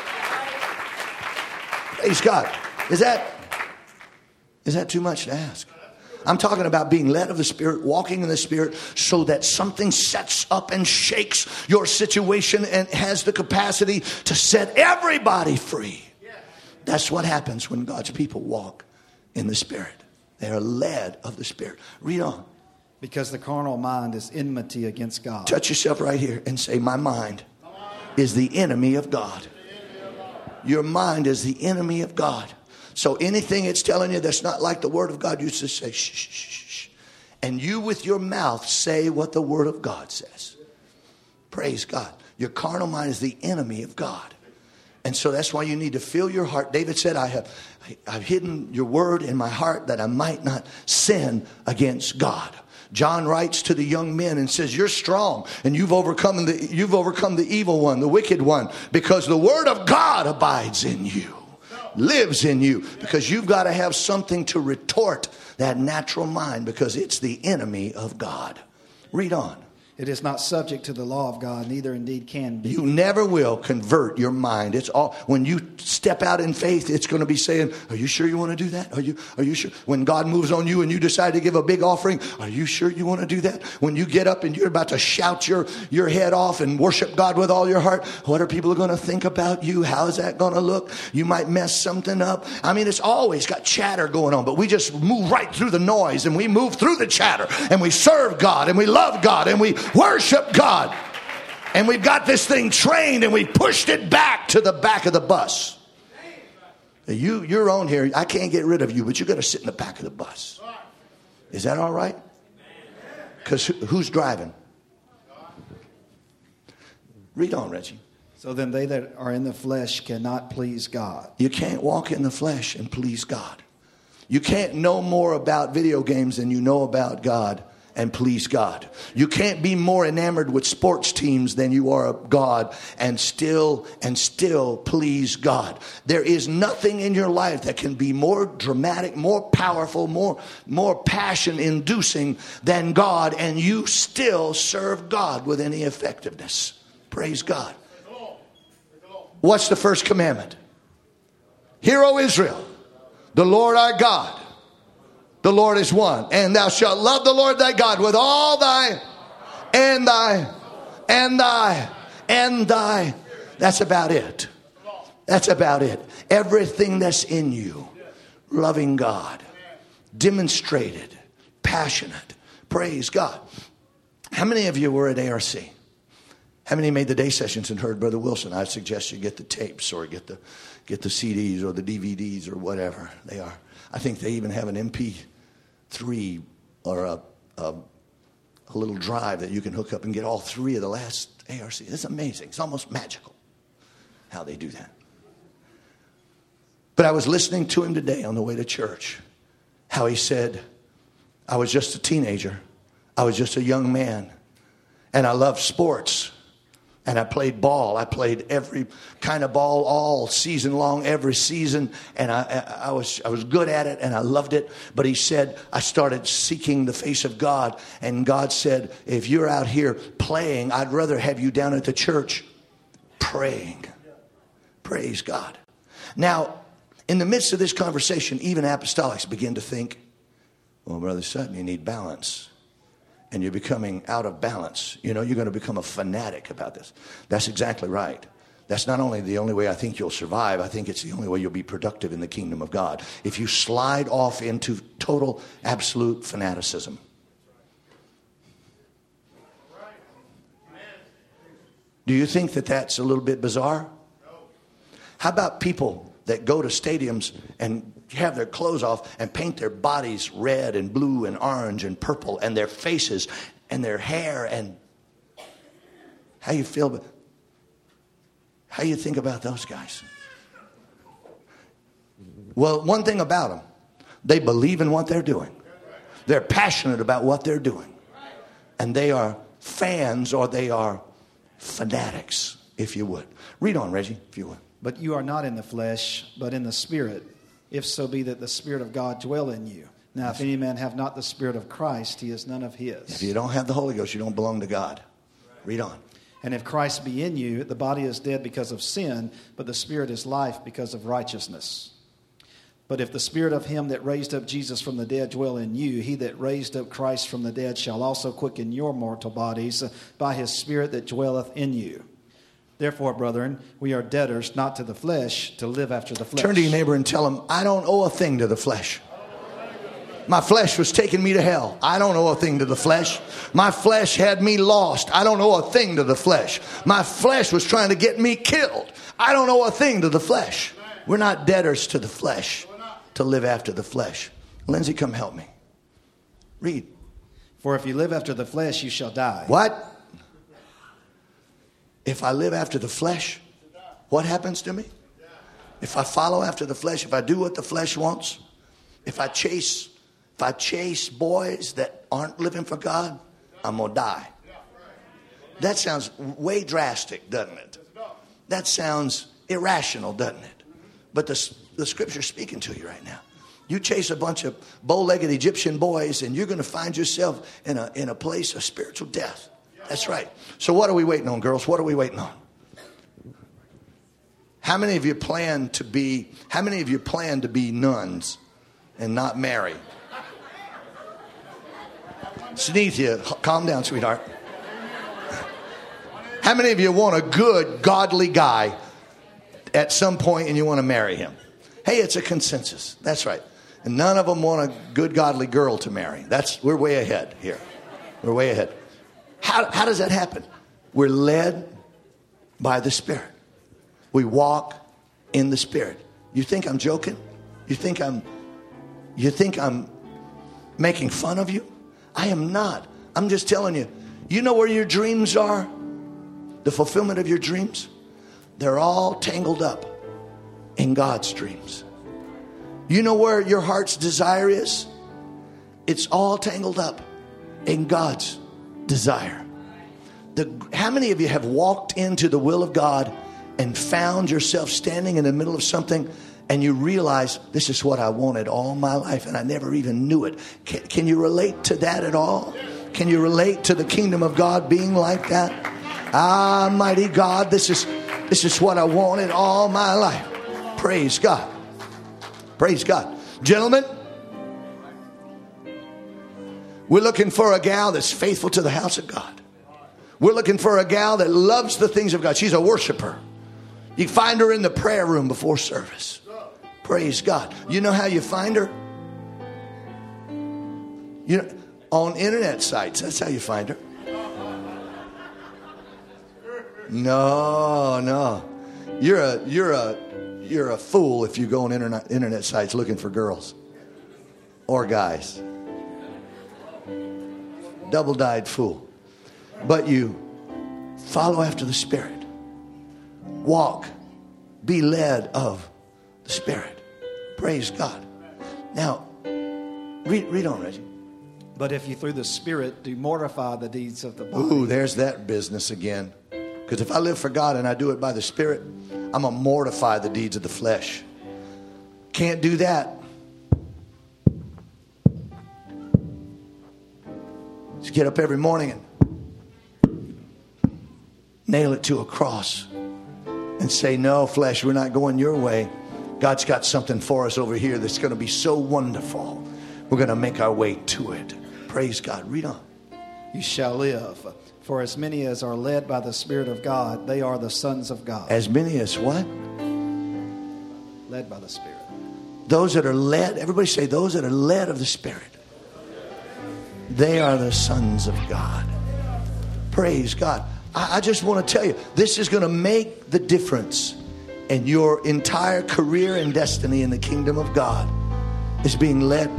Praise God. Is that, is that too much to ask? I'm talking about being led of the Spirit, walking in the Spirit, so that something sets up and shakes your situation and has the capacity to set everybody free. That's what happens when God's people walk in the Spirit. They are led of the Spirit. Read on. Because the carnal mind is enmity against God. Touch yourself right here and say, my mind is the enemy of God. Your mind is the enemy of God. So anything it's telling you that's not like the Word of God, you just say, shh, shh, shh, shh. And you with your mouth say what the Word of God says. Praise God. Your carnal mind is the enemy of God. And so that's why you need to fill your heart. David said, I have I've hidden your word in my heart that I might not sin against God. John writes to the young men and says, you're strong and you've overcome the, you've overcome the evil one, the wicked one, because the word of God abides in you, lives in you, because you've got to have something to retort that natural mind, because it's the enemy of God. Read on. It is not subject to the law of God, neither indeed can be. You never will convert your mind. It's all when you step out in faith, it's going to be saying, are you sure you want to do that? Are you are you sure? When God moves on you and you decide to give a big offering, are you sure you want to do that? When you get up and you're about to shout your, your head off and worship God with all your heart, what are people going to think about you? How is that going to look? You might mess something up. I mean, it's always got chatter going on, but we just move right through the noise and we move through the chatter and we serve God and we love God and we worship God. And we've got this thing trained and we pushed it back to the back of the bus. You, you're on here. I can't get rid of you, but you're going to sit in the back of the bus. Is that all right? Because who's driving? Read on, Reggie. So then they that are in the flesh cannot please God. You can't walk in the flesh and please God. You can't know more about video games than you know about God and please God. You can't be more enamored with sports teams than you are of God and still and still please God. There is nothing in your life that can be more dramatic, more powerful, more, more passion inducing than God, and you still serve God with any effectiveness. Praise God. What's the first commandment? Hear, O Israel, the Lord our God, the Lord is one. And thou shalt love the Lord thy God with all thy and thy and thy and thy. That's about it. That's about it. Everything that's in you. Loving God. Demonstrated. Passionate. Praise God. How many of you were at A R C? How many made the day sessions and heard Brother Wilson? I suggest you get the tapes or get the get the C Ds or the D V Ds or whatever they are. I think they even have an M P three or a, a, a little drive that you can hook up and get all three of the last A R C. It's amazing. It's almost magical how they do that. But I was listening to him today on the way to church, how he said, I was just a teenager. I was just a young man. And I loved sports. And I played ball. I played every kind of ball all season long, every season. And I, I, I was I was good at it and I loved it. But he said, I started seeking the face of God. And God said, if you're out here playing, I'd rather have you down at the church praying. Praise God. Now, in the midst of this conversation, even apostolics begin to think, well, Brother Sutton, you need balance. And you're becoming out of balance. You know, you're going to become a fanatic about this. That's exactly right. That's not only the only way I think you'll survive, I think it's the only way you'll be productive in the kingdom of God. If you slide off into total, absolute fanaticism. Do you think that that's a little bit bizarre? How about people that go to stadiums and have their clothes off and paint their bodies red and blue and orange and purple and their faces and their hair? And how you feel, how you think about those guys? Well, one thing about them, they believe in what they're doing. They're passionate about what they're doing. And they are fans, or they are fanatics, if you would. Read on, Reggie, if you would. But you are not in the flesh, but in the Spirit, if so be that the Spirit of God dwell in you. Now, if any man have not the Spirit of Christ, he is none of his. If you don't have the Holy Ghost, you don't belong to God. Read on. And if Christ be in you, the body is dead because of sin, but the Spirit is life because of righteousness. But if the Spirit of him that raised up Jesus from the dead dwell in you, he that raised up Christ from the dead shall also quicken your mortal bodies by his Spirit that dwelleth in you. Therefore, brethren, we are debtors not to the flesh, to live after the flesh. Turn to your neighbor and tell him, I don't owe a thing to the flesh. My flesh was taking me to hell. I don't owe a thing to the flesh. My flesh had me lost. I don't owe a thing to the flesh. My flesh was trying to get me killed. I don't owe a thing to the flesh. We're not debtors to the flesh, to live after the flesh. Lindsay, come help me. Read. For if you live after the flesh, you shall die. What? If I live after the flesh, what happens to me? If I follow after the flesh, if I do what the flesh wants, if I chase, if I chase boys that aren't living for God, I'm going to die. That sounds way drastic, doesn't it? That sounds irrational, doesn't it? But the, the scripture's speaking to you right now. You chase a bunch of bow-legged Egyptian boys and you're going to find yourself in a, in a place of spiritual death. That's right. So what are we waiting on, girls? What are we waiting on? How many of you plan to be, how many of you plan to be nuns and not marry? Sneethia, calm down, sweetheart. How many of you want a good, godly guy at some point and you want to marry him? Hey, it's a consensus. That's right. And none of them want a good, godly girl to marry. That's, we're way ahead here. We're way ahead. How, how does that happen? We're led by the Spirit. We walk in the Spirit. You think I'm joking? You think I'm, you think I'm making fun of you? I am not. I'm just telling you. You know where your dreams are? The fulfillment of your dreams? They're all tangled up in God's dreams. You know where your heart's desire is? It's all tangled up in God's desire. The, how many of you have walked into the will of God and found yourself standing in the middle of something and you realize this is what I wanted all my life and I never even knew it? Can, can you relate to that at all? Can you relate to the kingdom of God being like that? Ah, mighty God, this is this is what I wanted all my life. Praise God. Praise God. Gentlemen, we're looking for a gal that's faithful to the house of God. We're looking for a gal that loves the things of God. She's a worshiper. You find her in the prayer room before service. Praise God. You know how you find her? You know, on internet sites. That's how you find her. No, no. You're a you're a you're a fool if you go on internet internet sites looking for girls or guys. Double-dyed fool. But you follow after the Spirit. Walk. Be led of the Spirit. Praise God. Now, read read on, Reggie. But if you through the Spirit do mortify the deeds of the body. Ooh, there's that business again. Because if I live for God and I do it by the Spirit, I'm going to mortify the deeds of the flesh. Can't do that. Just get up every morning and nail it to a cross and say, no, flesh, we're not going your way. God's got something for us over here that's going to be so wonderful. We're going to make our way to it. Praise God. Read on. You shall live. For as many as are led by the Spirit of God, they are the sons of God. As many as what? Led by the Spirit. Those that are led, everybody say, those that are led of the Spirit. They are the sons of God. Praise God. I, I just want to tell you, this is going to make the difference in your entire career and destiny in the kingdom of God. Is being led.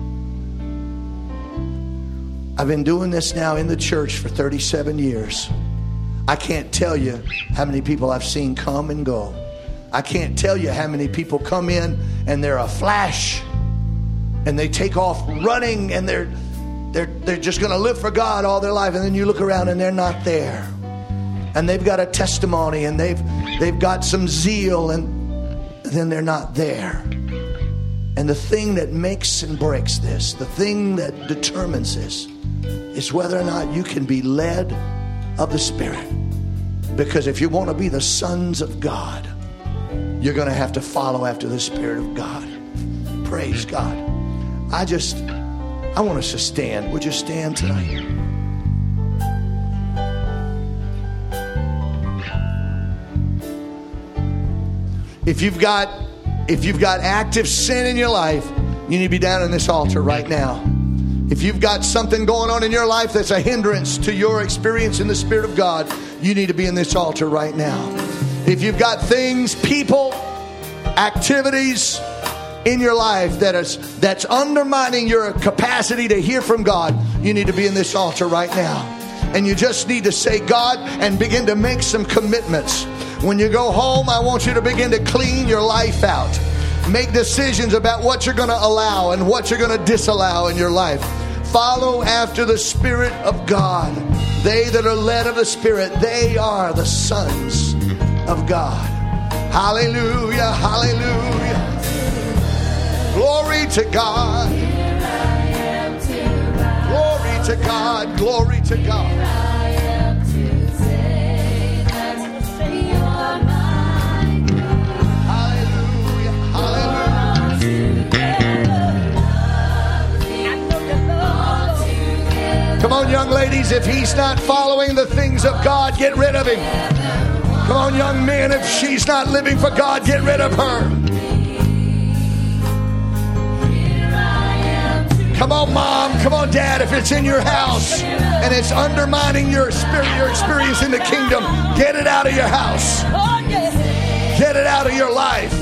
I've been doing this now in the church for thirty-seven years. I can't tell you how many people I've seen come and go. I can't tell you how many people come in and they're a flash and they take off running and they're they're they're just going to live for God all their life, and then you look around and they're not there. And they've got a testimony and they've they've got some zeal, and then they're not there. And the thing that makes and breaks this, the thing that determines this, is whether or not you can be led of the Spirit. Because if you want to be the sons of God, you're going to have to follow after the Spirit of God. Praise God. I just, I want us to stand. Would you stand tonight? If you've got, if you've got active sin in your life, you need to be down on this altar right now. If you've got something going on in your life that's a hindrance to your experience in the Spirit of God, you need to be in this altar right now. If you've got things, people, activities in your life that is that's undermining your capacity to hear from God, you need to be in this altar right now. And you just need to say, God, and begin to make some commitments. When you go home, I want you to begin to clean your life out. Make decisions about what you're going to allow and what you're going to disallow in your life. Follow after the Spirit of God. They that are led of the Spirit, they are the sons of God. Hallelujah, hallelujah. Glory to God. Glory to God, glory to God. Come on, young ladies, if he's not following the things of God, get rid of him. Come on, young men, if she's not living for God, get rid of her. Come on, mom, come on, dad, if it's in your house and it's undermining your spirit, your experience in the kingdom, get it out of your house. Get it out of your life.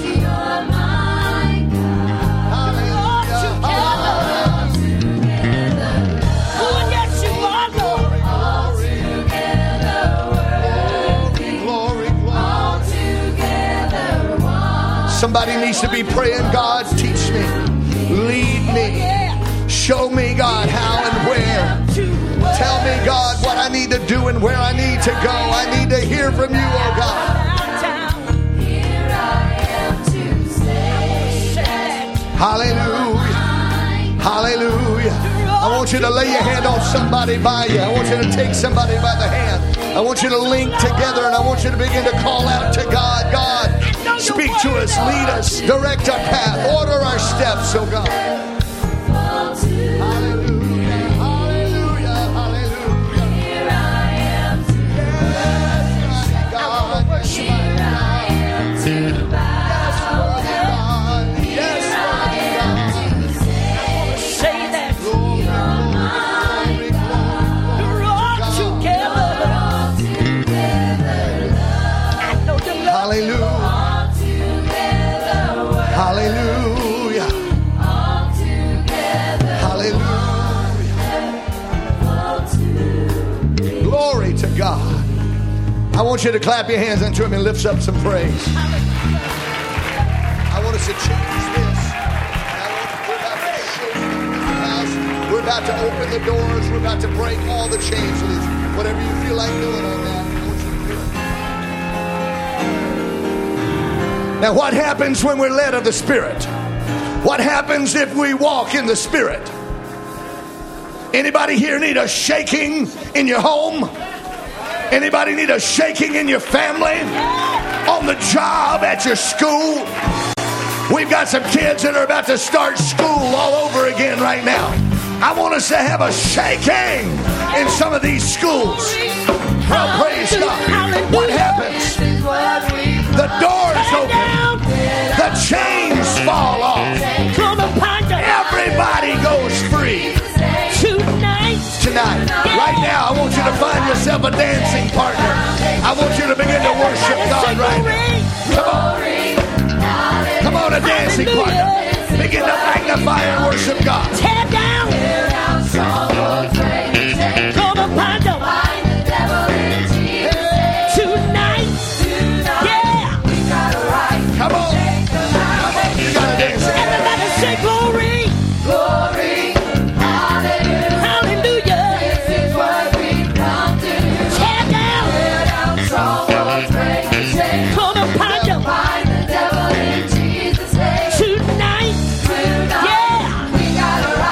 Somebody needs to be praying, God, teach me, lead me, show me, God, how and where. Tell me, God, what I need to do and where I need to go. I need to hear from you, oh God. Hallelujah. Hallelujah. I want you to lay your hand on somebody by you. I want you to take somebody by the hand. I want you to link together, and I want you to begin to call out to God. God, speak to us, lead us, direct our path, order our steps, oh God. Hallelujah, hallelujah, hallelujah. Here I am to yes, God, yes, here I am to bow down. Yes, Lord God. Say that. Glory, glory, glory. We're all together. Hallelujah. Hallelujah. Hallelujah. Glory to God. I want you to clap your hands unto him and lift up some praise. I want us to change this. We're about to open the doors. We're about to break all the chains. Whatever you feel like doing on that, I want you to do it. Now, what happens when we're led of the Spirit? What happens if we walk in the Spirit? Anybody here need a shaking in your home? Anybody need a shaking in your family? On the job, at your school? We've got some kids that are about to start school all over again right now. I want us to have a shaking in some of these schools. Oh, praise God. What happens? The doors open. The chains fall off. Everybody goes free. Tonight, right now, I want you to find yourself a dancing partner. I want you to begin to worship God right now. Come on. Come on, a dancing partner. Begin to magnify and worship God. Tear down. Come on, Pando. Tonight. Yeah. Come on. Come on. You gotta dance. Everybody say glory. Glory. Hallelujah. Hallelujah. This is what we've come to do. Tear down. Tear down strongholds, break the chains. Come on, Pando. Find the devil in Jesus' name. Tonight. Tonight. Yeah. We gotta rise.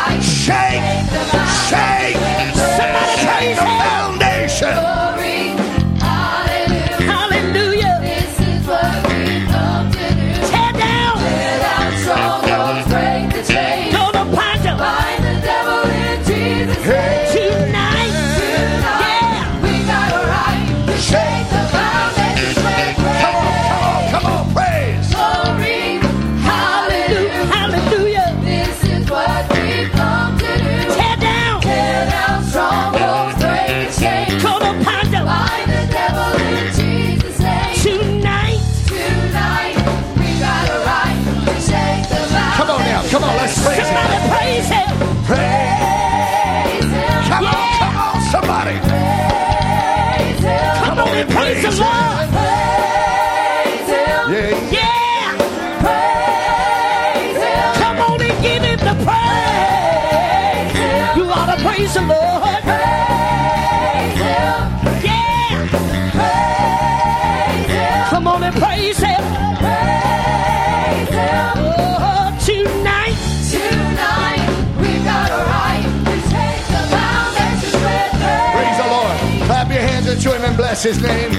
Bless his name.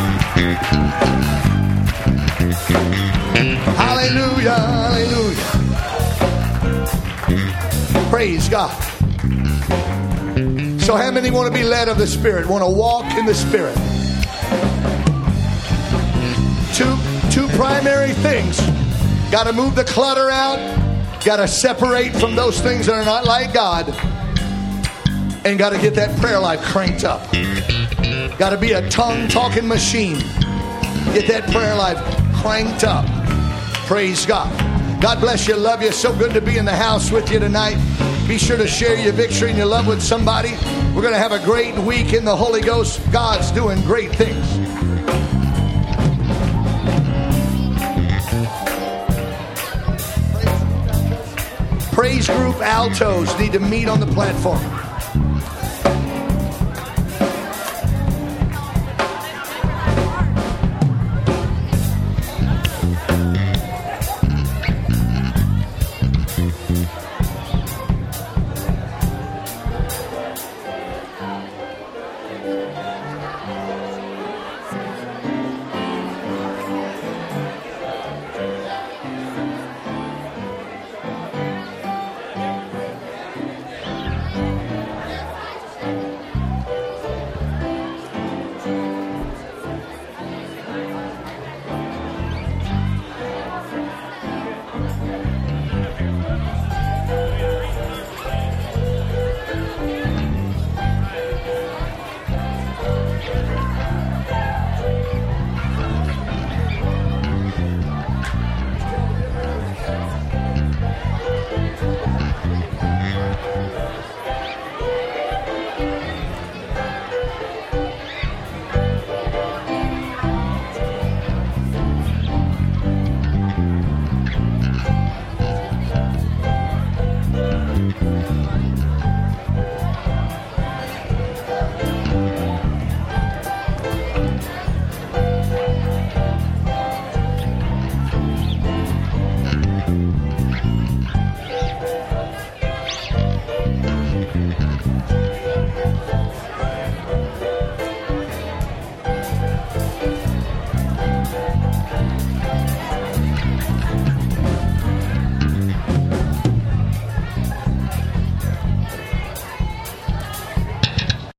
Hallelujah, hallelujah. Praise God. So how many want to be led of the Spirit? Want to walk in the Spirit? Two, two primary things. Got to move the clutter out. Got to separate from those things that are not like God. And got to get that prayer life cranked up. Got to be a tongue-talking machine. Get that prayer life cranked up. Praise God. God bless you. Love you. So good to be in the house with you tonight. Be sure to share your victory and your love with somebody. We're going to have a great week in the Holy Ghost. God's doing great things. Praise group altos need to meet on the platform.